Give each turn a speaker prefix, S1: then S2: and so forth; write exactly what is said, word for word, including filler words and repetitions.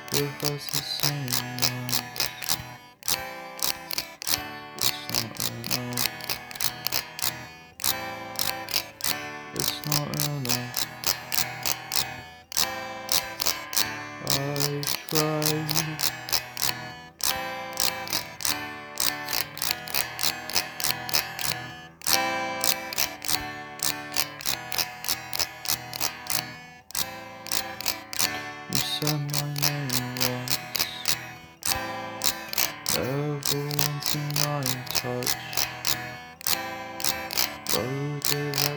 S1: with us the same ones. It's not enough. It's not enough. I tried. You said my name once, never wanting my touch. But